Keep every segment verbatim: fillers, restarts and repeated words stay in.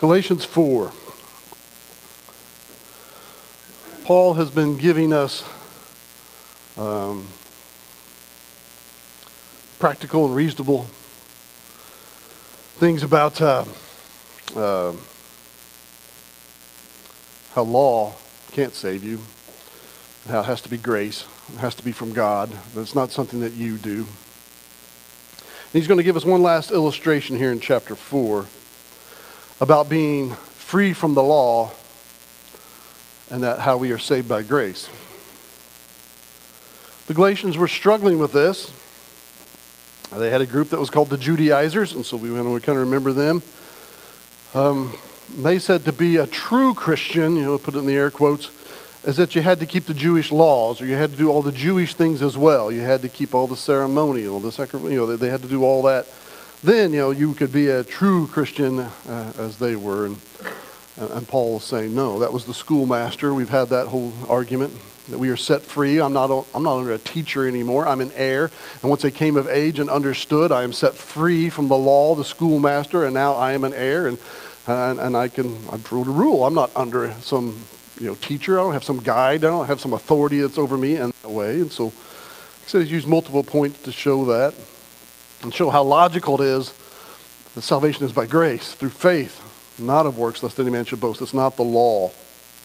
Galatians four. Paul has been giving us um, practical and reasonable things about uh, uh, how law can't save you, how it has to be grace, it has to be from God, but it's not something that you do. And he's going to give us one last illustration here in chapter four about being free from the law and that how we are saved by grace. The Galatians were struggling with this. They had a group that was called the Judaizers, and so we want to kind of remember them. Um, they said to be a true Christian, you know, put it in the air quotes, is that you had to keep the Jewish laws, or you had to do all the Jewish things as well. You had to keep all the ceremonial, the sacrament, you know, they had to do all that. Then, you know, you could be a true Christian uh, as they were. And, and Paul is saying, no, that was the schoolmaster. We've had that whole argument that we are set free. I'm not, I'm not under a teacher anymore. I'm an heir. And once I came of age and understood, I am set free from the law, the schoolmaster, and now I am an heir. And and, and I can, I'm true to rule. I'm not under some, you know, teacher. I don't have some guide. I don't have some authority that's over me in that way. And so, like I said, he's used multiple points to show that. And show how logical it is that salvation is by grace, through faith, not of works, lest any man should boast. It's not the law.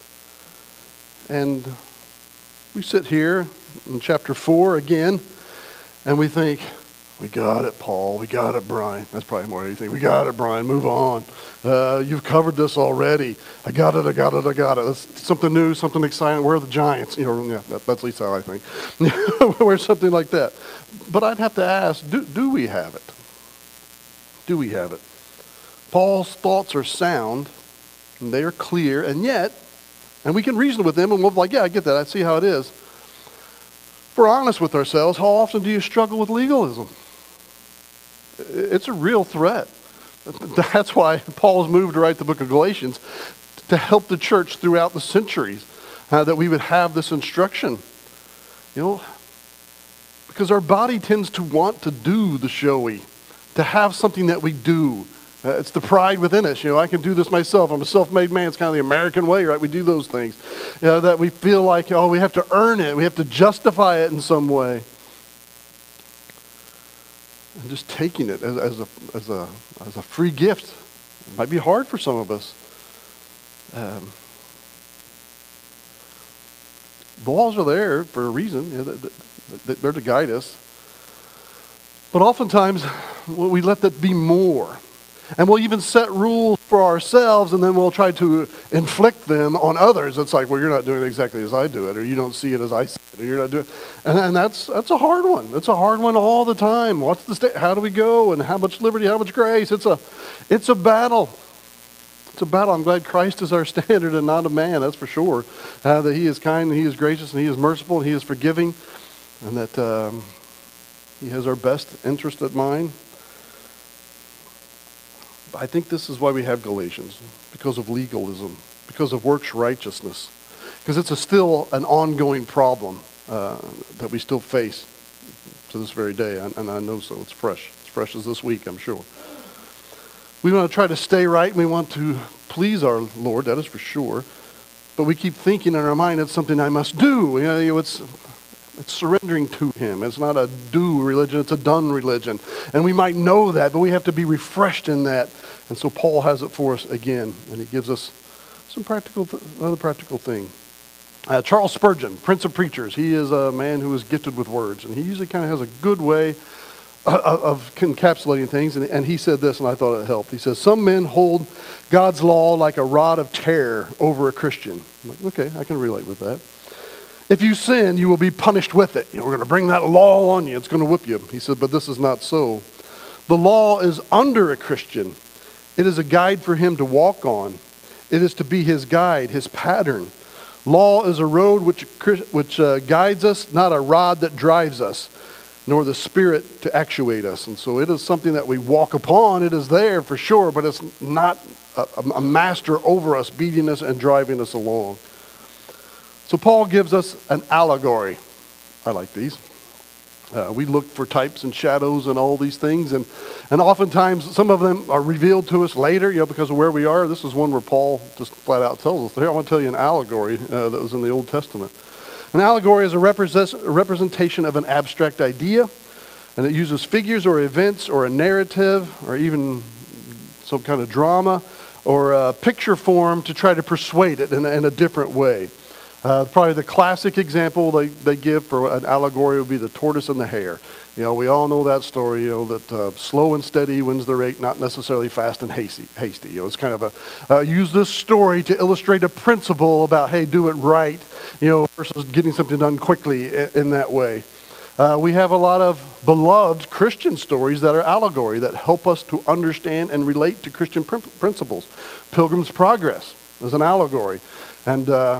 And we sit here in chapter four again, and we think, we got it, Paul. We got it, Brian. That's probably more than anything. We got it, Brian. Move on. Uh, you've covered this already. I got it, I got it, I got it. That's something new, something exciting. Where are the Giants? You know, yeah, that, that's at least how I think. Where's something like that? But I'd have to ask, do, do we have it? Do we have it? Paul's thoughts are sound, and they are clear, and yet, and we can reason with them, and we'll be like, yeah, I get that. I see how it is. If we're honest with ourselves, how often do you struggle with legalism? It's a real threat. That's why Paul's moved to write the book of Galatians, to help the church throughout the centuries, uh, that we would have this instruction. You know, because our body tends to want to do the showy, to have something that we do. Uh, it's the pride within us. You know, I can do this myself. I'm a self-made man. It's kind of the American way, right? We do those things. You know, that we feel like, oh, we have to earn it. We have to justify it in some way. And just taking it as, as a as a as a free gift might be hard for some of us. Um, the laws are there for a reason. You know, they're to guide us. But oftentimes, we let that be more. And we'll even set rules for ourselves, and then we'll try to inflict them on others. It's like, well, you're not doing it exactly as I do it, or you don't see it as I see it, or you're not doing it. And, and that's that's a hard one. It's a hard one all the time. What's the sta- How do we go? And how much liberty? How much grace? It's a, it's a battle. It's a battle. I'm glad Christ is our standard and not a man. That's for sure. Uh, that He is kind, and He is gracious, and He is merciful, and He is forgiving, and that um, He has our best interest at mind. I think this is why we have Galatians, because of legalism, because of works righteousness, because it's a still an ongoing problem uh, that we still face to this very day, and, and I know so. It's fresh. It's fresh as this week, I'm sure. We want to try to stay right, and we want to please our Lord, that is for sure, but we keep thinking in our mind it's something I must do. You know, it's... It's surrendering to Him. It's not a do religion, it's a done religion. And we might know that, but we have to be refreshed in that. And so Paul has it for us again, and he gives us some practical, another practical thing. Uh, Charles Spurgeon, Prince of Preachers, he is a man who is gifted with words, and he usually kind of has a good way of, of encapsulating things. And, and he said this, and I thought it helped. He says, some men hold God's law like a rod of terror over a Christian. I'm like, okay, I can relate with that. If you sin, you will be punished with it. You know, we're going to bring that law on you. It's going to whip you. He said, but this is not so. The law is under a Christian. It is a guide for him to walk on. It is to be his guide, his pattern. Law is a road which, which uh, guides us, not a rod that drives us, nor the Spirit to actuate us. And so it is something that we walk upon. It is there for sure, but it's not a, a master over us, beating us and driving us along. So Paul gives us an allegory. I like these. Uh, we look for types and shadows and all these things, and, and oftentimes some of them are revealed to us later, you know, because of where we are. This is one where Paul just flat out tells us. Here, I want to tell you an allegory uh, that was in the Old Testament. An allegory is a, represent, a representation of an abstract idea, and it uses figures or events or a narrative or even some kind of drama or a picture form to try to persuade it in a, in a different way. Uh, probably the classic example they, they give for an allegory would be the tortoise and the hare. You know, we all know that story, you know, that uh, slow and steady wins the race, not necessarily fast and hasty. hasty. You know, it's kind of a, uh, use this story to illustrate a principle about, hey, do it right, you know, versus getting something done quickly in, in that way. Uh, we have a lot of beloved Christian stories that are allegory that help us to understand and relate to Christian pr- principles. Pilgrim's Progress is an allegory. And uh,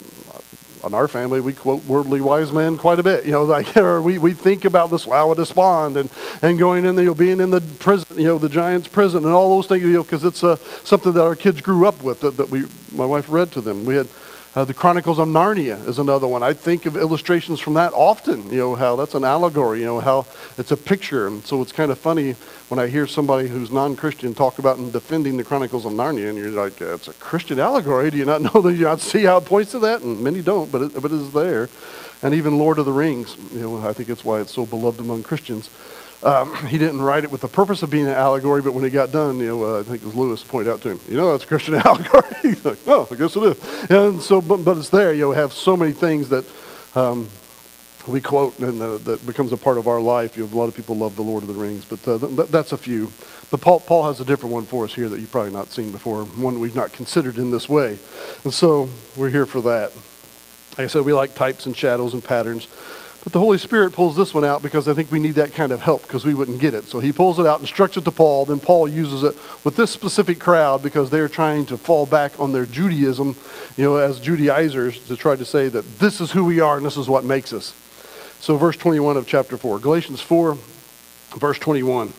in our family, we quote worldly wise men quite a bit. You know, like or we, we think about the slough of despond and, and going in there, you know, being in the prison, you know, the giant's prison and all those things, you know, because it's uh, something that our kids grew up with that, that we, my wife read to them. We had uh, the Chronicles of Narnia is another one. I think of illustrations from that often, you know, how that's an allegory, you know, how it's a picture. And so it's kind of funny when I hear somebody who's non-Christian talk about and defending the Chronicles of Narnia, and you're like, uh, it's a Christian allegory. Do you not know that you not see how it points to that? And many don't, but it, but it is there. And even Lord of the Rings, you know, I think it's why it's so beloved among Christians. Um, he didn't write it with the purpose of being an allegory, but when he got done, you know, uh, I think it was Lewis pointed out to him, you know, that's a Christian allegory. He's like, oh, I guess it is. And so, but, but it's there. You know, have so many things that um, we quote and uh, that becomes a part of our life. You know, a lot of people love the Lord of the Rings, but uh, th- that's a few. But Paul, Paul has a different one for us here that you've probably not seen before, one that we've not considered in this way. And so we're here for that. Like I said, we like types and shadows and patterns. But the Holy Spirit pulls this one out because I think we need that kind of help because we wouldn't get it. So he pulls it out, instructs it to Paul, then Paul uses it with this specific crowd because they're trying to fall back on their Judaism, you know, as Judaizers to try to say that this is who we are and this is what makes us. So verse twenty-one of chapter four, Galatians four, verse twenty-one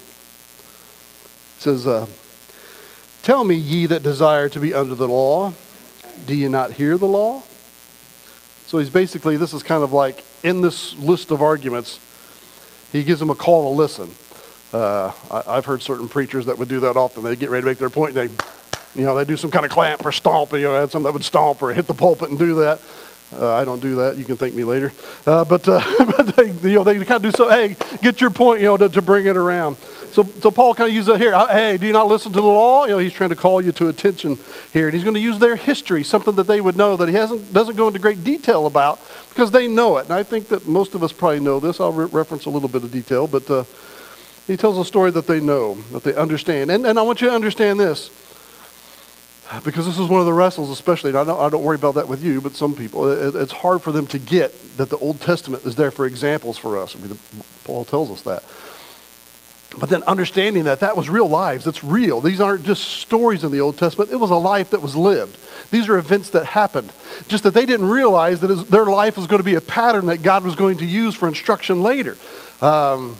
says, uh, tell me, ye that desire to be under the law, do ye not hear the law? So he's basically, this is kind of like, in this list of arguments, he gives them a call to listen. Uh, I, I've heard certain preachers that would do that often. They get ready to make their point, and they, you know, they do some kind of clamp or stomp. You know, I had some that would stomp or hit the pulpit and do that. Uh, I don't do that. You can thank me later. Uh, but uh, but they, you know, they kind of do so. Hey, get your point, you know, to, to bring it around. So so Paul kind of uses that here. Hey, do you not listen to the law? You know, he's trying to call you to attention here, and he's going to use their history, something that they would know that he hasn't doesn't go into great detail about because they know it. And I think that most of us probably know this. I'll re- reference a little bit of detail, but uh, he tells a story that they know, that they understand. And and I want you to understand this. Because this is one of the wrestles, especially, and I don't, I don't worry about that with you, but some people, it, it's hard for them to get that the Old Testament is there for examples for us. I mean, Paul tells us that. But then understanding that that was real lives, it's real. These aren't just stories in the Old Testament. It was a life that was lived. These are events that happened. Just that they didn't realize that their life was going to be a pattern that God was going to use for instruction later. Um,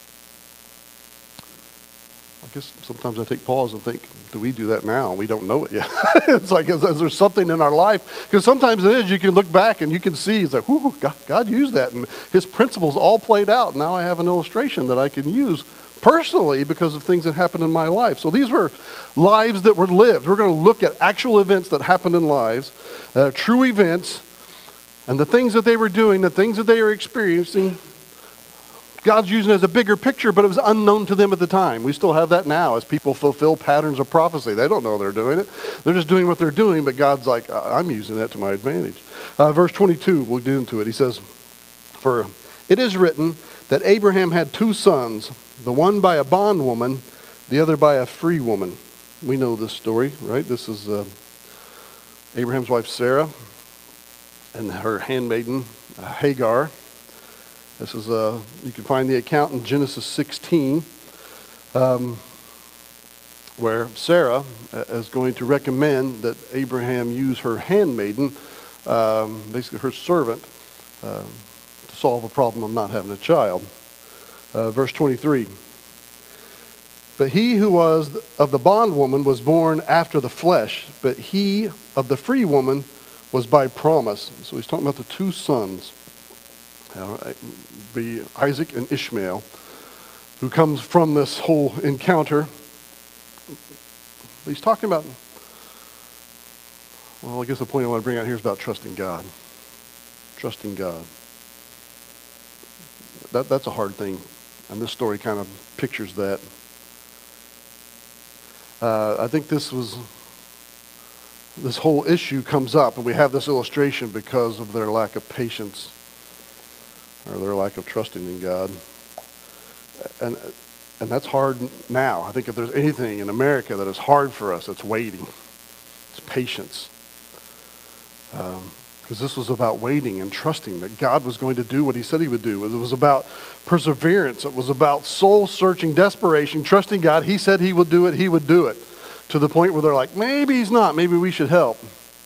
I guess sometimes I take pause and think, do we do that now? We don't know it yet. It's like, is, is there something in our life? Because sometimes it is. You can look back and you can see, it's like, whoo, God, God used that. And his principles all played out. Now I have an illustration that I can use personally because of things that happened in my life. So these were lives that were lived. We're going to look at actual events that happened in lives, uh, true events, and the things that they were doing, the things that they were experiencing. God's using it as a bigger picture, but it was unknown to them at the time. We still have that now as people fulfill patterns of prophecy. They don't know they're doing it. They're just doing what they're doing, but God's like, I'm using that to my advantage. Uh, verse twenty-two, we'll get into it. He says, for it is written that Abraham had two sons, the one by a bondwoman, the other by a free woman. We know this story, right? This is uh, Abraham's wife Sarah and her handmaiden uh, Hagar. This is, uh, you can find the account in Genesis sixteen, um, where Sarah is going to recommend that Abraham use her handmaiden, um, basically her servant, uh, to solve a problem of not having a child. Uh, verse twenty-three, but he who was of the bondwoman was born after the flesh, but he of the free woman was by promise. So he's talking about the two sons. Uh, be Isaac and Ishmael, who comes from this whole encounter. He's talking about, well, I guess the point I want to bring out here is about trusting God. Trusting God. That, that's a hard thing, and this story kind of pictures that. Uh, I think this was, this whole issue comes up, and we have this illustration because of their lack of patience, or their lack of trusting in God. And and that's hard now. I think if there's anything in America that is hard for us, it's waiting. It's patience. Um, because this was about waiting and trusting that God was going to do what he said he would do. It was about perseverance. It was about soul-searching desperation, trusting God. He said he would do it, he would do it. To the point where they're like, maybe he's not, maybe we should help.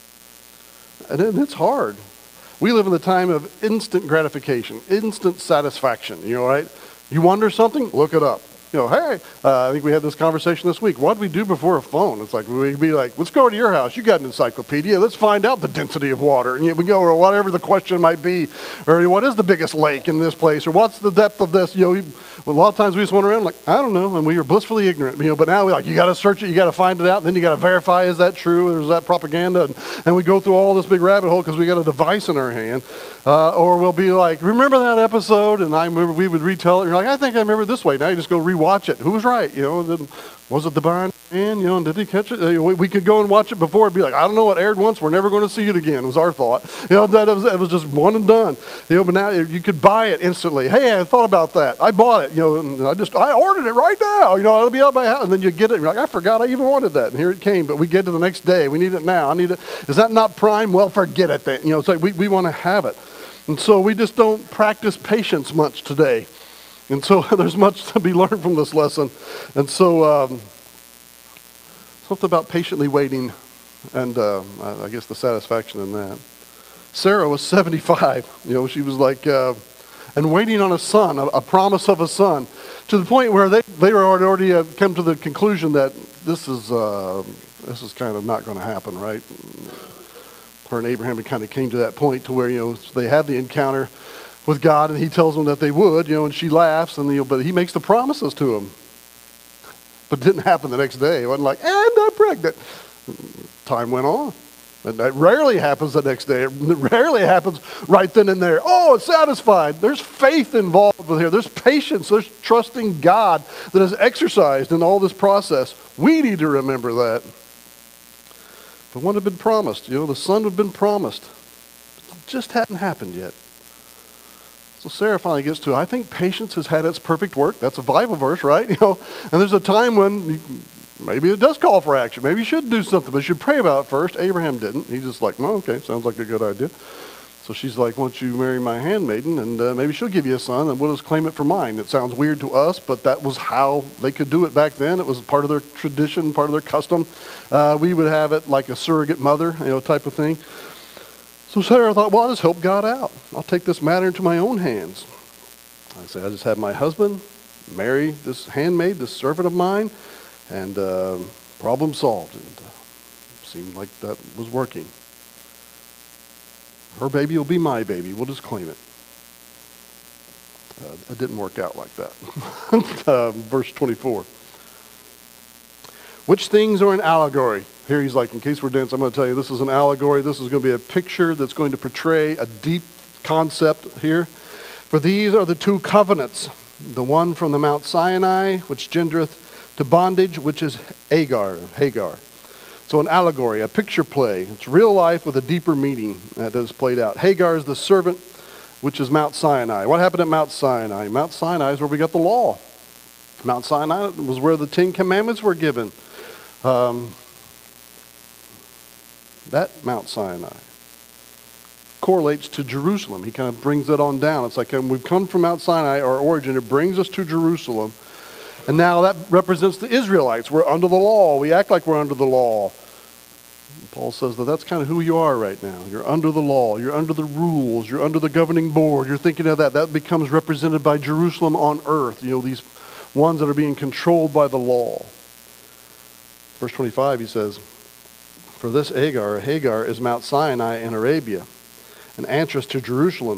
And it's hard. We live in the time of instant gratification, instant satisfaction, you know, right? You wonder something? Look it up. You know, hey, uh, I think we had this conversation this week. What do we do before a phone? It's like, we'd be like, let's go to your house. You got an encyclopedia. Let's find out the density of water. And we go, or whatever the question might be. Or what is the biggest lake in this place? Or what's the depth of this? You know, we, well, a lot of times we just went around like, I don't know. And we were blissfully ignorant. You know, but now we're like, you got to search it. You got to find it out. And then you got to verify, is that true? Or is that propaganda? And, and we go through all this big rabbit hole because we got a device in our hand. Uh, or we'll be like, remember that episode? And I remember we would retell it. And you're like, I think I remember it this way. Now you just go rewatch it. Who was right? You know, then, was it the blind man? You know, and did he catch it? We, we could go and watch it before and be like, I don't know, what aired once. We're never going to see it again. Was our thought. You know, that it was, it was just one and done. You know, but now you could buy it instantly. Hey, I thought about that. I bought it. You know, and I just I ordered it right now. You know, it'll be out my house, and then you get it. And you're like, I forgot I even wanted that, and here it came. But we get to the next day. We need it now. I need it. Is that not prime? Well, forget it then. You know, it's like we we want to have it, and so we just don't practice patience much today. And so there's much to be learned from this lesson. And so um, something about patiently waiting and uh, I guess the satisfaction in that. Sarah was seventy-five. You know, she was like, uh, and waiting on a son, a, a promise of a son, to the point where they, they were already uh, come to the conclusion that this is, uh, this is kind of not going to happen, right? Her and Abraham kind of came to that point to where, you know, they had the encounter with God, and he tells them that they would, you know, and she laughs, and you know, but he makes the promises to them. But it didn't happen the next day. It wasn't like, and I'm pregnant. Time went on. And that rarely happens the next day. It rarely happens right then and there. Oh, it's satisfied. There's faith involved with here. There's patience. There's trusting God that is exercised in all this process. We need to remember that. The one had been promised. You know, the son had been promised. It just hadn't happened yet. So Sarah finally gets to, I think patience has had its perfect work. That's a Bible verse, right? You know, and there's a time when you, maybe it does call for action. Maybe you should do something, but you should pray about it first. Abraham didn't. He's just like, no, okay, sounds like a good idea. So she's like, why don't you marry my handmaiden, and uh, maybe she'll give you a son, and we'll just claim it for mine. It sounds weird to us, but that was how they could do it back then. It was part of their tradition, part of their custom. Uh, we would have it like a surrogate mother, you know, type of thing. So Sarah thought, well, I'll just help God out. I'll take this matter into my own hands. I said, I just have my husband marry this handmaid, this servant of mine, and uh, problem solved. And uh, seemed like that was working. Her baby will be my baby. We'll just claim it. Uh, it didn't work out like that. uh, verse twenty-four. Which things are an allegory? Here he's like, in case we're dense, I'm going to tell you this is an allegory. This is going to be a picture that's going to portray a deep concept here. For these are the two covenants, the one from the Mount Sinai, which gendereth to bondage, which is Hagar. Hagar. So an allegory, a picture play. It's real life with a deeper meaning that is played out. Hagar is the servant, which is Mount Sinai. What happened at Mount Sinai? Mount Sinai is where we got the law. Mount Sinai was where the Ten Commandments were given. Um, that Mount Sinai correlates to Jerusalem. He kind of brings it on down. It's like um, we've come from Mount Sinai, our origin. It brings us to Jerusalem. And now that represents the Israelites. We're under the law. We act like we're under the law. And Paul says that that's kind of who you are right now. You're under the law. You're under the rules. You're under the governing board. You're thinking of that. That becomes represented by Jerusalem on earth. You know, these ones that are being controlled by the law. Verse twenty-five, he says, for this Hagar, Hagar is Mount Sinai in Arabia, and Antras to Jerusalem,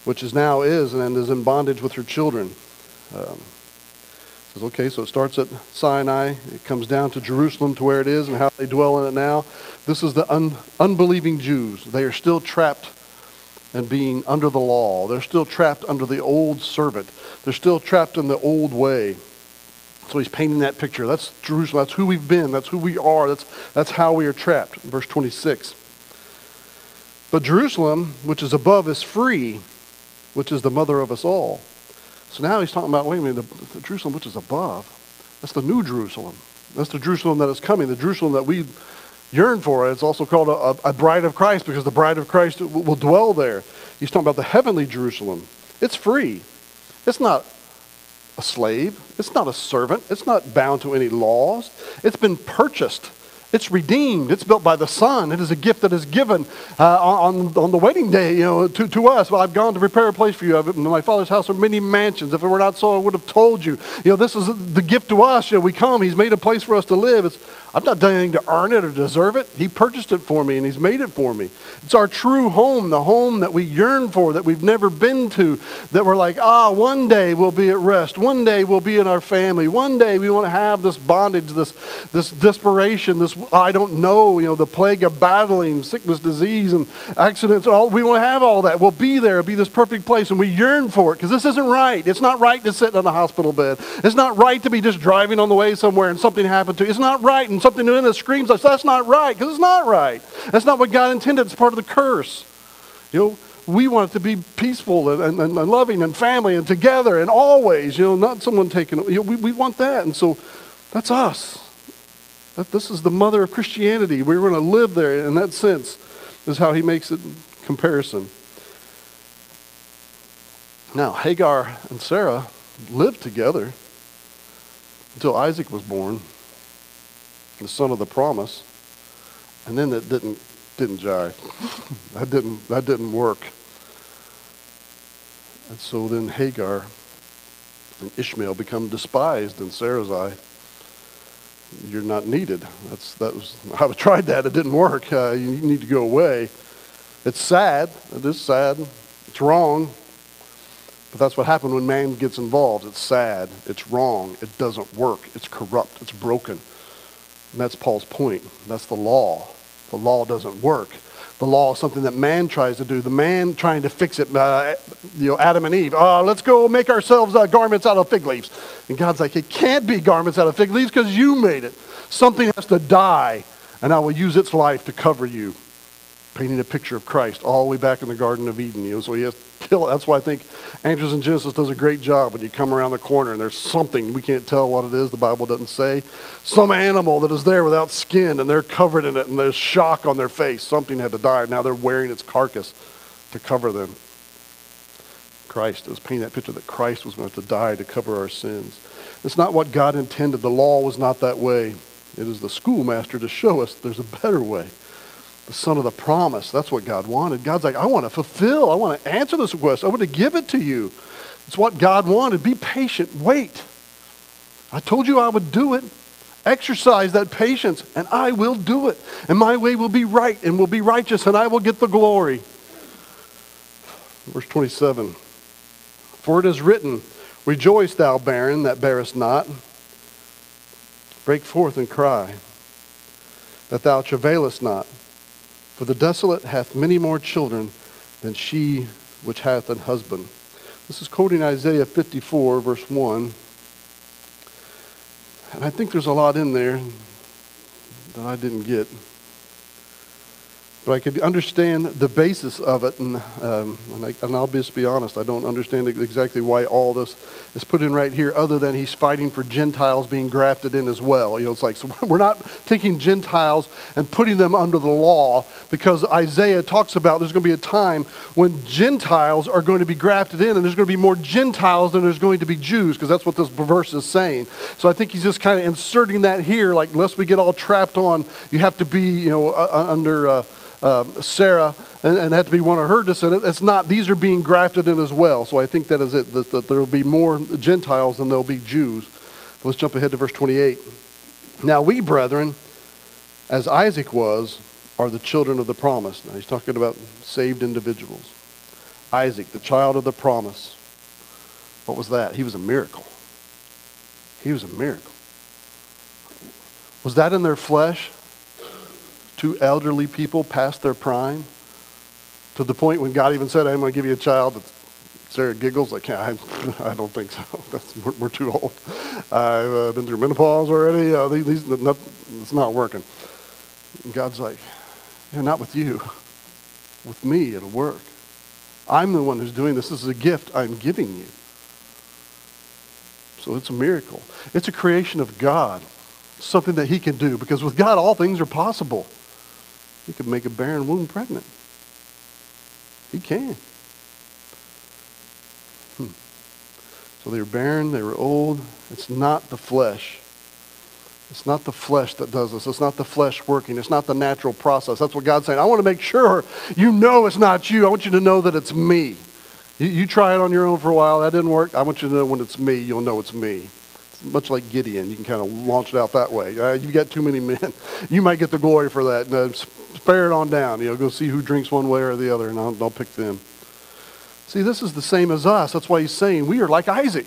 which is now is and is in bondage with her children. Um, says, okay, so it starts at Sinai. It comes down to Jerusalem, to where it is and how they dwell in it now. This is the un- unbelieving Jews. They are still trapped and being under the law. They're still trapped under the old servant. They're still trapped in the old way. So he's painting that picture. That's Jerusalem. That's who we've been. That's who we are. That's, that's how we are trapped. Verse twenty-six. But Jerusalem, which is above, is free, which is the mother of us all. So now he's talking about, wait a minute, the, the Jerusalem which is above. That's the new Jerusalem. That's the Jerusalem that is coming. The Jerusalem that we yearn for. It's also called a, a bride of Christ, because the bride of Christ will, will dwell there. He's talking about the heavenly Jerusalem. It's free. It's not a slave. It's not a servant. It's not bound to any laws. It's been purchased. It's redeemed. It's built by the Son. It is a gift that is given uh, on, on the wedding day, you know, to, to us. Well, I've gone to prepare a place for you. I've, in my Father's house are many mansions. If it were not so, I would have told you. You know, this is the gift to us. You know, we come. He's made a place for us to live. It's, I've not done anything to earn it or deserve it. He purchased it for me, and he's made it for me. It's our true home, the home that we yearn for, that we've never been to, that we're like, ah, one day we'll be at rest. One day we'll be in our family. One day we want to have this bondage, this, this desperation, this I don't know, you know, the plague of battling, sickness, disease, and accidents. All, we want to have all that. We'll be there. It'll be this perfect place, and we yearn for it, because this isn't right. It's not right to sit on a hospital bed. It's not right to be just driving on the way somewhere and something happened to you. It's not right, and something in us screams like, that's not right, because it's not right. That's not what God intended. It's part of the curse. You know, we want it to be peaceful and, and, and loving and family and together and always, you know, not someone taking, you know, we, we want that. And so that's us. That, this is the mother of Christianity. We're going to live there in that sense, is how he makes it in comparison. Now, Hagar and Sarah lived together until Isaac was born, the son of the promise, and then that didn't didn't jive. that didn't that didn't work. And so then Hagar and Ishmael become despised in Sarah's eye. You're not needed. That's that was I tried that. It didn't work. Uh, you need to go away. It's sad. It is sad. It's wrong. But that's what happened when man gets involved. It's sad. It's wrong. It doesn't work. It's corrupt. It's broken. And that's Paul's point. That's the law. The law doesn't work. The law is something that man tries to do. The man trying to fix it, uh, you know, Adam and Eve. Uh, let's go make ourselves uh, garments out of fig leaves. And God's like, it can't be garments out of fig leaves because you made it. Something has to die, and I will use its life to cover you. Painting a picture of Christ all the way back in the Garden of Eden. You know, so he has to kill it. That's why I think Andrews in Genesis does a great job. When you come around the corner and there's something, we can't tell what it is, the Bible doesn't say. Some animal that is there without skin, and they're covered in it, and there's shock on their face. Something had to die. Now they're wearing its carcass to cover them. Christ, it was painting that picture that Christ was going to have to die to cover our sins. It's not what God intended. The law was not that way. It is the schoolmaster to show us there's a better way. The son of the promise. That's what God wanted. God's like, I want to fulfill. I want to answer this request. I want to give it to you. It's what God wanted. Be patient. Wait. I told you I would do it. Exercise that patience, and I will do it. And my way will be right and will be righteous, and I will get the glory. Verse twenty-seven. For it is written, rejoice, thou barren that bearest not. Break forth and cry, that thou travailest not. For the desolate hath many more children than she which hath an husband. This is quoting Isaiah fifty-four, verse one. And I think there's a lot in there that I didn't get. But I could understand the basis of it, and, um, and, I, and I'll just be honest, I don't understand exactly why all this is put in right here, other than he's fighting for Gentiles being grafted in as well. You know, it's like, so we're not taking Gentiles and putting them under the law, because Isaiah talks about there's going to be a time when Gentiles are going to be grafted in, and there's going to be more Gentiles than there's going to be Jews, because that's what this verse is saying. So I think he's just kind of inserting that here, like, lest we get all trapped on, you have to be, you know, uh, under... Uh, Uh, Sarah, and, and had to be one of her descendants. It's not. These are being grafted in as well. So I think that is it, that, that there will be more Gentiles than there will be Jews. Let's jump ahead to verse twenty-eight. Now we, brethren, as Isaac was, are the children of the promise. Now he's talking about saved individuals. Isaac, the child of the promise. What was that? He was a miracle. He was a miracle. Was that in their flesh? Two elderly people past their prime? To the point when God even said, I'm going to give you a child. Sarah giggles, like, I, I don't think so. That's, we're, we're too old. I've uh, been through menopause already. Uh, these, these, not, it's not working. And God's like, yeah, not with you. With me, it'll work. I'm the one who's doing this. This is a gift I'm giving you. So it's a miracle. It's a creation of God. Something that he can do. Because with God, all things are possible. He can make a barren womb pregnant. He can. Hmm. So they were barren. They were old. It's not the flesh. It's not the flesh that does this. It's not the flesh working. It's not the natural process. That's what God's saying. I want to make sure you know it's not you. I want you to know that it's me. You, you try it on your own for a while. That didn't work. I want you to know when it's me, you'll know it's me. It's much like Gideon. You can kind of launch it out that way. Uh, you've got too many men. You might get the glory for that. Uh, spare it on down. You know, go see who drinks one way or the other, and I'll, I'll pick them. See, this is the same as us. That's why he's saying we are like Isaac.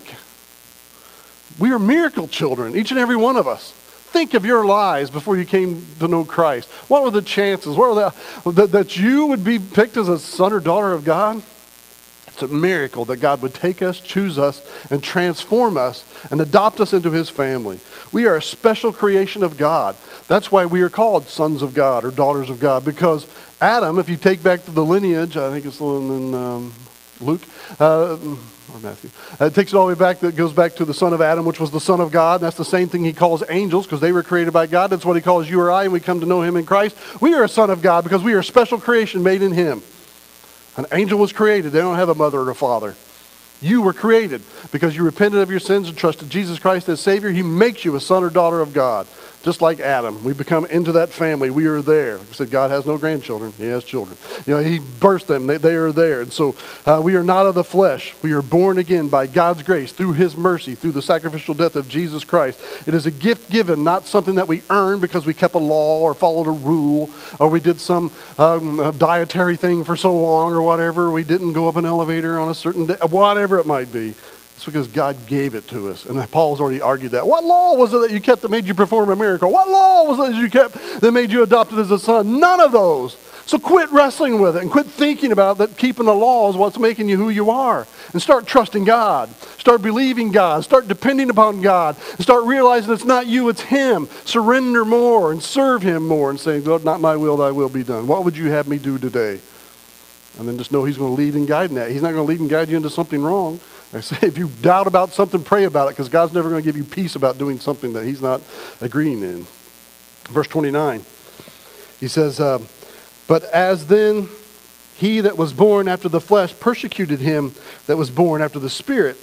We are miracle children, each and every one of us. Think of your lives before you came to know Christ. What were the chances? What were the, that, that you would be picked as a son or daughter of God? It's a miracle that God would take us, choose us, and transform us and adopt us into his family. We are a special creation of God. That's why we are called sons of God or daughters of God. Because Adam, if you take back to the lineage, I think it's in um, Luke, uh, or Matthew. Uh, it takes it all the way back, that goes back to the son of Adam, which was the son of God. And that's the same thing he calls angels, because they were created by God. That's what he calls you or I, and we come to know him in Christ. We are a son of God because we are a special creation made in him. An angel was created. They don't have a mother or a father. You were created because you repented of your sins and trusted Jesus Christ as Savior. He makes you a son or daughter of God. Just like Adam, we become into that family. We are there. We said God has no grandchildren. He has children. You know, he birthed them. They, they are there. And so uh, we are not of the flesh. We are born again by God's grace, through his mercy, through the sacrificial death of Jesus Christ. It is a gift given, not something that we earn because we kept a law or followed a rule or we did some um, dietary thing for so long or whatever. We didn't go up an elevator on a certain day, whatever it might be. It's because God gave it to us. And Paul's already argued that. What law was it that you kept that made you perform a miracle? What law was it that you kept that made you adopted as a son? None of those. So quit wrestling with it and quit thinking about that keeping the law is what's making you who you are. And start trusting God. Start believing God. Start depending upon God. And start realizing it's not you, it's him. Surrender more and serve him more and saying, Lord, not my will, thy will be done. What would you have me do today? And then just know he's going to lead and guide in that. He's not going to lead and guide you into something wrong. I say, if you doubt about something, pray about it, because God's never going to give you peace about doing something that he's not agreeing in. Verse twenty-nine, he says, uh, but as then he that was born after the flesh persecuted him that was born after the Spirit.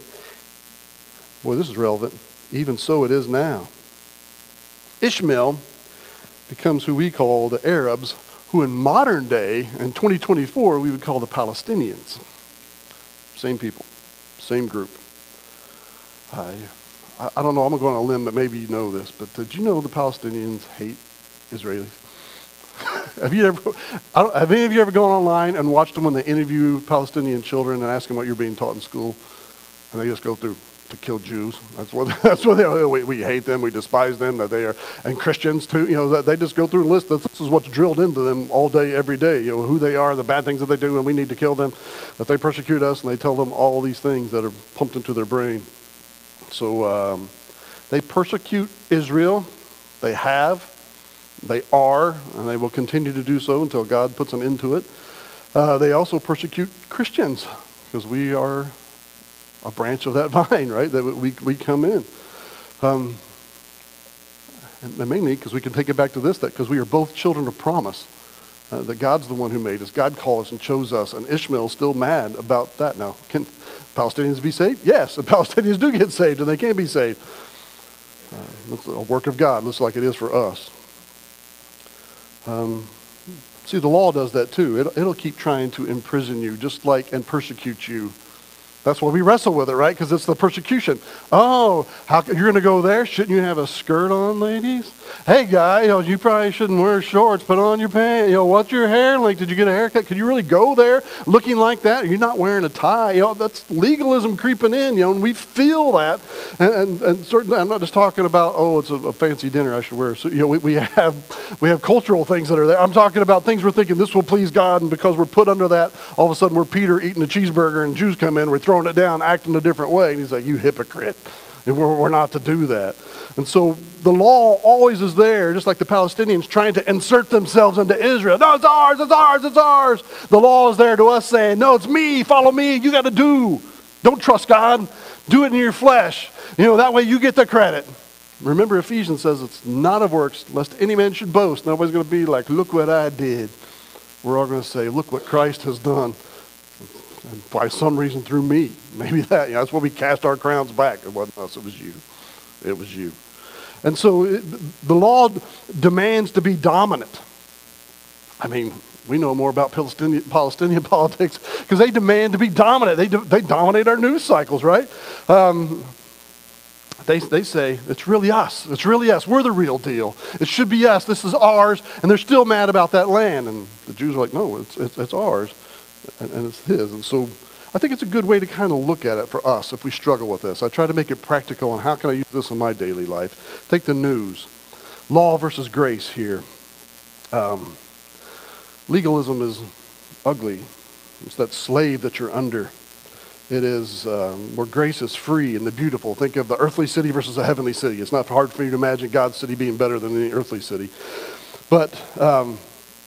Boy, this is relevant. Even so it is now. Ishmael becomes who we call the Arabs, who in modern day, in twenty twenty-four, we would call the Palestinians. Same people. Same group. I, I don't know, I'm going to go on a limb, but maybe you know this, but did you know the Palestinians hate Israelis? have you ever, I don't, have any of you ever gone online and watched them when they interview Palestinian children and ask them what you're being taught in school? And they just go through to kill Jews. That's what, that's what they are. We, we hate them, we despise them, that they are, and Christians too, you know, they just go through a list. This is what's drilled into them all day, every day, you know, who they are, the bad things that they do, and we need to kill them, that they persecute us, and they tell them all these things that are pumped into their brain. So um, they persecute Israel. They have, they are, and they will continue to do so until God puts an end to it. Uh, they also persecute Christians, because we are a branch of that vine, right, that we, we come in. Um, and mainly because we can take it back to this, that because we are both children of promise, uh, that God's the one who made us. God called us and chose us, and Ishmael's still mad about that now. Can Palestinians be saved? Yes, the Palestinians do get saved, and they can be saved. Uh, it's a work of God, looks like it is for us. Um, see, the law does that too. It, it'll keep trying to imprison you, just like, and persecute you. That's why we wrestle with it, right? Because it's the persecution. Oh, how, you're going to go there? Shouldn't you have a skirt on, ladies? Hey, guy, you know, you probably shouldn't wear shorts. Put on your pants. You know, what's your hair like? Did you get a haircut? Could you really go there looking like that? You're not wearing a tie. You know, that's legalism creeping in, you know, and we feel that. And, and, and certainly, I'm not just talking about, oh, it's a, a fancy dinner I should wear. So, you know, we, we have we have cultural things that are there. I'm talking about things we're thinking this will please God, and because we're put under that, all of a sudden we're Peter eating a cheeseburger, and Jews come in, we're throwing it down, acting a different way. And he's like, you hypocrite. And we're, we're not to do that. And so the law always is there, just like the Palestinians trying to insert themselves into Israel. No, it's ours, it's ours, it's ours. The law is there to us saying, no, it's me, follow me, you got to do. Don't trust God. Do it in your flesh. You know, that way you get the credit. Remember, Ephesians says it's not of works, lest any man should boast. Nobody's going to be like, look what I did. We're all going to say, look what Christ has done. And by some reason through me. Maybe that, you know, that's why we cast our crowns back. It wasn't us, it was you. It was you. And so it, the law demands to be dominant. I mean, we know more about Palestinian, Palestinian politics because they demand to be dominant. They, do, they dominate our news cycles, right? Um, they, they say, it's really us. It's really us. We're the real deal. It should be us. This is ours. And they're still mad about that land. And the Jews are like, no, it's, it's, it's ours. And, and it's his. And so I think it's a good way to kind of look at it for us if we struggle with this. I try to make it practical on how can I use this in my daily life. Take the news. Law versus grace here. Um, legalism is ugly. It's that slave that you're under. It is um, where grace is free and the beautiful. Think of the earthly city versus the heavenly city. It's not hard for you to imagine God's city being better than any earthly city. But um,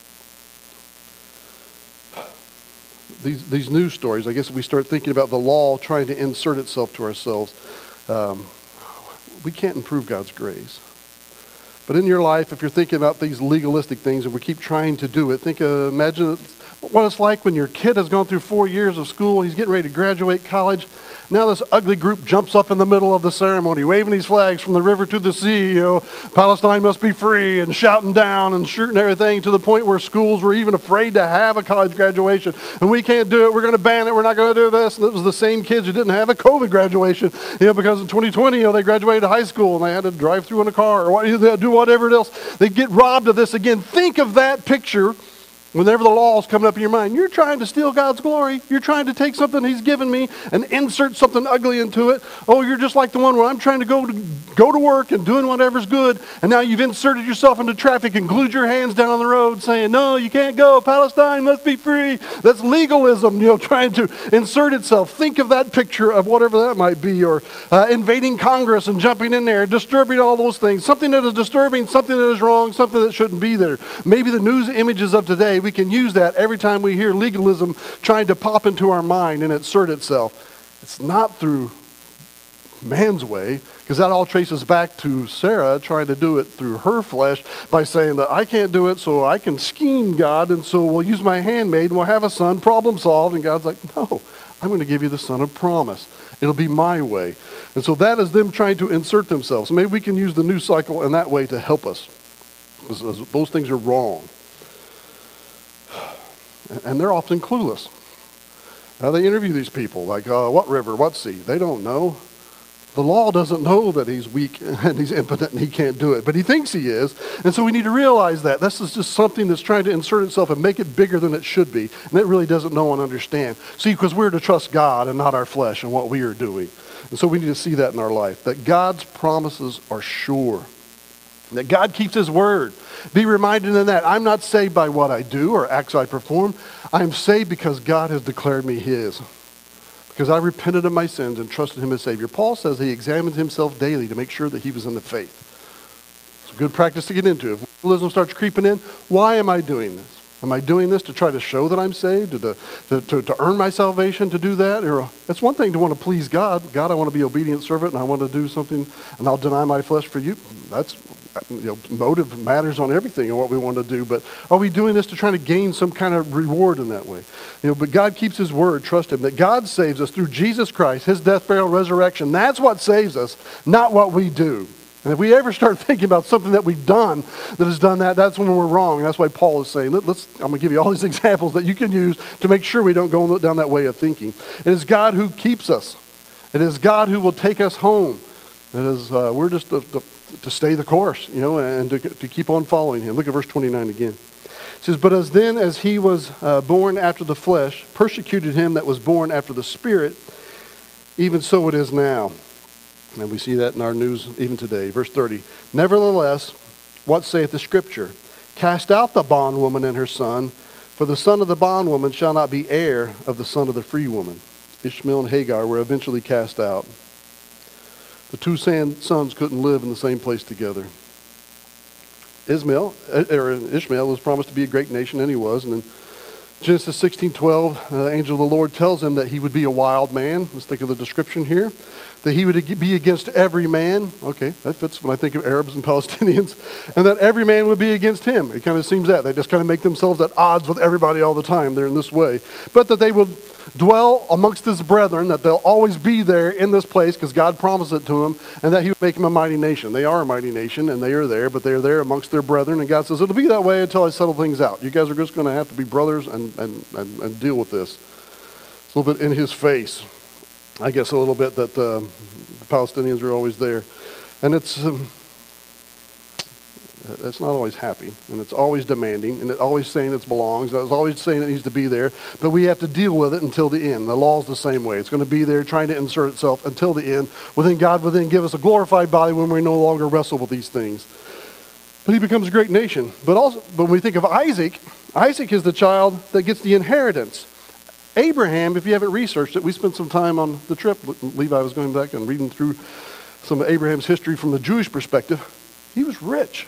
These, these news stories, I guess if we start thinking about the law trying to insert itself to ourselves, um, we can't improve God's grace. But in your life, if you're thinking about these legalistic things and we keep trying to do it, think, uh, imagine what it's like when your kid has gone through four years of school, he's getting ready to graduate college. Now this ugly group jumps up in the middle of the ceremony, waving these flags from the river to the sea, you know, Palestine must be free, and shouting down and shooting everything to the point where schools were even afraid to have a college graduation. And we can't do it. We're going to ban it. We're not going to do this. And it was the same kids who didn't have a COVID graduation, you know, because in twenty twenty, you know, they graduated high school and they had to drive through in a car or do whatever else. They get robbed of this again. Think of that picture. Whenever the law is coming up in your mind, you're trying to steal God's glory. You're trying to take something he's given me and insert something ugly into it. Oh, you're just like the one where I'm trying to go to go to work and doing whatever's good, and now you've inserted yourself into traffic and glued your hands down on the road saying, no, you can't go. Palestine must be free. That's legalism, you know, trying to insert itself. Think of that picture of whatever that might be, or uh, invading Congress and jumping in there, disturbing all those things. Something that is disturbing, something that is wrong, something that shouldn't be there. Maybe the news images of today, we can use that every time we hear legalism trying to pop into our mind and insert itself. It's not through man's way, because that all traces back to Sarah trying to do it through her flesh by saying that I can't do it, so I can scheme God, and so we'll use my handmaid and we'll have a son, problem solved. And God's like, no, I'm going to give you the son of promise. It'll be my way. And so that is them trying to insert themselves. Maybe we can use the news cycle in that way to help us, because those things are wrong. And they're often clueless. Now they interview these people, like, uh, what river, what sea? They don't know. The law doesn't know that he's weak and he's impotent and he can't do it, but he thinks he is. And so we need to realize that. This is just something that's trying to insert itself and make it bigger than it should be. And it really doesn't know and understand. See, because we're to trust God and not our flesh and what we are doing. And so we need to see that in our life, that God's promises are sure. That God keeps his word. Be reminded in that I'm not saved by what I do or acts I perform. I am saved because God has declared me his. Because I repented of my sins and trusted him as Savior. Paul says he examined himself daily to make sure that he was in the faith. It's a good practice to get into. If legalism starts creeping in, why am I doing this? Am I doing this to try to show that I'm saved, to, to, to, to earn my salvation, to do that? Or it's one thing to want to please God. God, I want to be obedient servant, and I want to do something, and I'll deny my flesh for you. That's, you know, motive matters on everything and what we want to do. But are we doing this to try to gain some kind of reward in that way? You know, but God keeps his word. Trust him. That God saves us through Jesus Christ, his death, burial, resurrection. That's what saves us, not what we do. And if we ever start thinking about something that we've done that has done that, that's when we're wrong. And that's why Paul is saying, Let, let's, I'm going to give you all these examples that you can use to make sure we don't go down that way of thinking. It is God who keeps us. It is God who will take us home. It is, uh, we're just to, to, to stay the course, you know, and to, to keep on following him. Look at verse twenty-nine again. It says, but as then as he was uh, born after the flesh, persecuted him that was born after the Spirit, even so it is now. And we see that in our news even today. Verse thirty, nevertheless, what saith the Scripture? Cast out the bondwoman and her son, for the son of the bondwoman shall not be heir of the son of the free woman. Ishmael and Hagar were eventually cast out. The two sons couldn't live in the same place together. Ismael, or Ishmael was promised to be a great nation, and he was. And in Genesis sixteen twelve, the angel of the Lord tells him that he would be a wild man. Let's think of the description here. That he would be against every man. Okay, that fits when I think of Arabs and Palestinians. And that every man would be against him. It kind of seems that. They just kind of make themselves at odds with everybody all the time. They're in this way. But that they will dwell amongst his brethren, that they'll always be there in this place because God promised it to him, and that he would make them a mighty nation. They are a mighty nation, and they are there, but they're there amongst their brethren. And God says, it'll be that way until I settle things out. You guys are just going to have to be brothers and, and, and, and deal with this. It's a little bit in his face. I guess a little bit that uh, the Palestinians are always there. And it's um, it's not always happy, and it's always demanding, and it's always saying it belongs, and it's always saying it needs to be there, but we have to deal with it until the end. The law's the same way. It's going to be there trying to insert itself until the end. Well, then God will then give us a glorified body when we no longer wrestle with these things. But he becomes a great nation. But also, but when we think of Isaac, Isaac is the child that gets the inheritance. Abraham, if you haven't researched it, we spent some time on the trip. Levi was going back and reading through some of Abraham's history from the Jewish perspective. He was rich.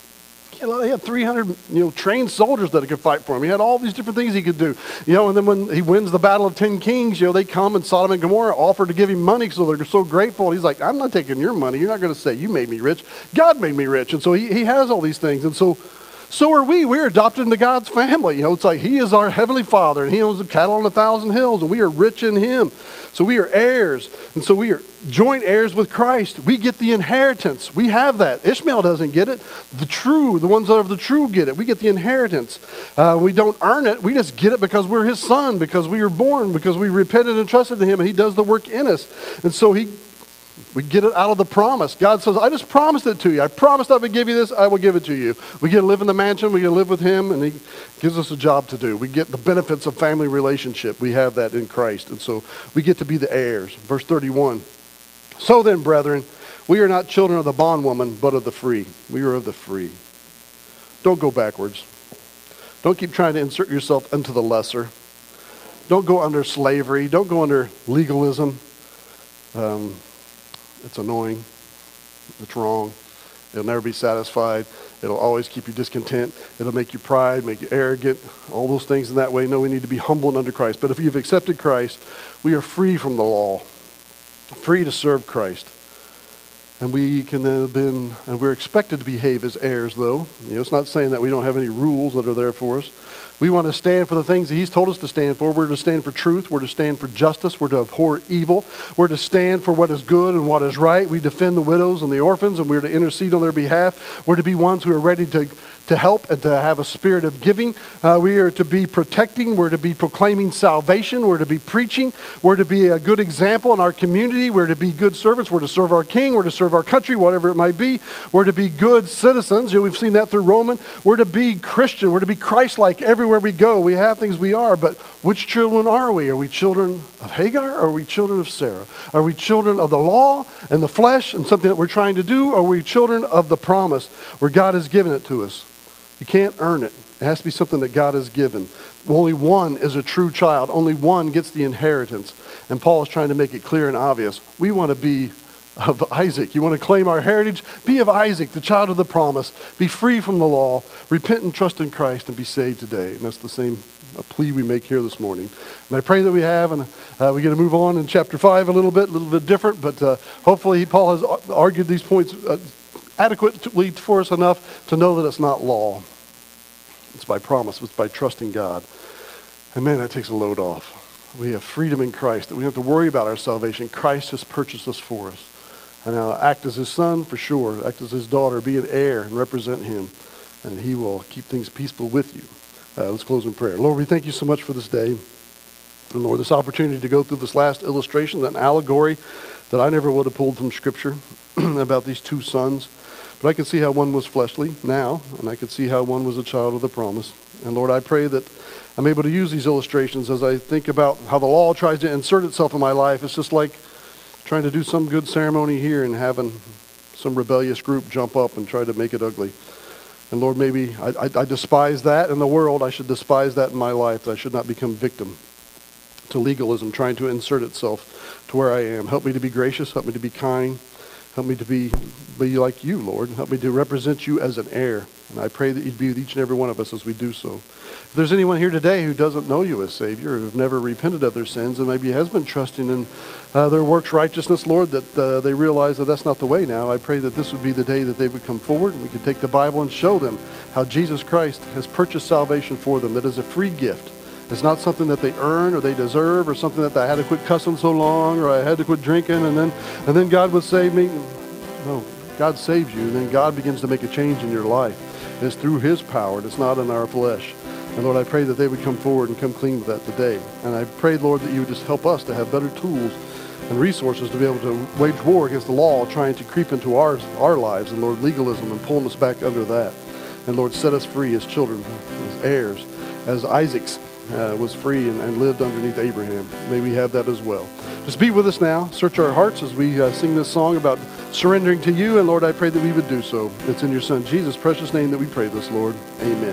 He had three hundred, you know, trained soldiers that could fight for him. He had all these different things he could do. You know, and then when he wins the battle of ten kings, you know, they come and Sodom and Gomorrah offer to give him money, so they're so grateful. And he's like, I'm not taking your money. You're not going to say you made me rich. God made me rich. And so he, he has all these things. And so So are we. We're adopted into God's family. You know, it's like he is our heavenly Father, and he owns the cattle on a thousand hills, and we are rich in him. So we are heirs, and so we are joint heirs with Christ. We get the inheritance. We have that. Ishmael doesn't get it. The true, the ones that are of the true get it. We get the inheritance. Uh, we don't earn it. We just get it because we're his son, because we were born, because we repented and trusted in him, and he does the work in us. And so he We get it out of the promise. God says, I just promised it to you. I promised I would give you this. I will give it to you. We get to live in the mansion. We get to live with him, and he gives us a job to do. We get the benefits of family relationship. We have that in Christ. And so we get to be the heirs. Verse thirty-one. So then, brethren, we are not children of the bondwoman, but of the free. We are of the free. Don't go backwards. Don't keep trying to insert yourself into the lesser. Don't go under slavery. Don't go under legalism. Um... It's annoying. It's wrong. It'll never be satisfied. It'll always keep you discontent. It'll make you pride, make you arrogant, all those things in that way. No, we need to be humble and under Christ. But if you've accepted Christ, we are free from the law, free to serve Christ. And we can then have been, and we're expected to behave as heirs, though. You know, it's not saying that we don't have any rules that are there for us. We want to stand for the things that he's told us to stand for. We're to stand for truth. We're to stand for justice. We're to abhor evil. We're to stand for what is good and what is right. We defend the widows and the orphans, and we're to intercede on their behalf. We're to be ones who are ready to, to help and to have a spirit of giving. Uh, we are to be protecting. We're to be proclaiming salvation. We're to be preaching. We're to be a good example in our community. We're to be good servants. We're to serve our king. We're to serve our country, whatever it might be. We're to be good citizens. You know, we've seen that through Roman. We're to be Christian. We're to be Christ-like everywhere we go. We have things we are, but which children are we? Are we children of Hagar, or are we children of Sarah? Are we children of the law and the flesh and something that we're trying to do, or are we children of the promise where God has given it to us? You can't earn it. It has to be something that God has given. Only one is a true child. Only one gets the inheritance. And Paul is trying to make it clear and obvious. We want to be of Isaac. You want to claim our heritage? Be of Isaac, the child of the promise. Be free from the law. Repent and trust in Christ and be saved today. And that's the same a plea we make here this morning. And I pray that we have, and uh, we get to move on in chapter five a little bit, a little bit different, but uh, hopefully Paul has argued these points uh, adequately for us enough to know that it's not law. It's by promise. It's by trusting God. And man, that takes a load off. We have freedom in Christ, that we don't have to worry about our salvation. Christ has purchased us for us. And now act as his son for sure, act as his daughter, be an heir and represent him, and he will keep things peaceful with you. Uh, let's close in prayer. Lord, we thank you so much for this day. And Lord, this opportunity to go through this last illustration, an allegory that I never would have pulled from Scripture about these two sons. But I can see how one was fleshly now, and I can see how one was a child of the promise. And Lord, I pray that I'm able to use these illustrations as I think about how the law tries to insert itself in my life. It's just like trying to do some good ceremony here and having some rebellious group jump up and try to make it ugly. And Lord, maybe I, I, I despise that in the world. I should despise that in my life. I should not become victim to legalism trying to insert itself to where I am. Help me to be gracious. Help me to be kind. Help me to be, be like you, Lord. Help me to represent you as an heir. And I pray that you'd be with each and every one of us as we do so. If there's anyone here today who doesn't know you as Savior, or who've never repented of their sins, and maybe has been trusting in uh, their works righteousness, Lord, that uh, they realize that that's not the way now, I pray that this would be the day that they would come forward and we could take the Bible and show them how Jesus Christ has purchased salvation for them. That is a free gift. It's not something that they earn or they deserve, or something that I had to quit cussing so long, or I had to quit drinking and then and then God would save me. No, God saves you, and then God begins to make a change in your life. It's through his power, and it's not in our flesh. And Lord, I pray that they would come forward and come clean with that today. And I pray, Lord, that you would just help us to have better tools and resources to be able to wage war against the law trying to creep into our, our lives, and Lord, legalism and pulling us back under that. And Lord, set us free as children, as heirs, as Isaac's uh, was free and, and lived underneath Abraham. May we have that as well. Just be with us now. Search our hearts as we uh, sing this song about surrendering to you. And Lord, I pray that we would do so. It's in your Son, Jesus' precious name that we pray this, Lord. Amen.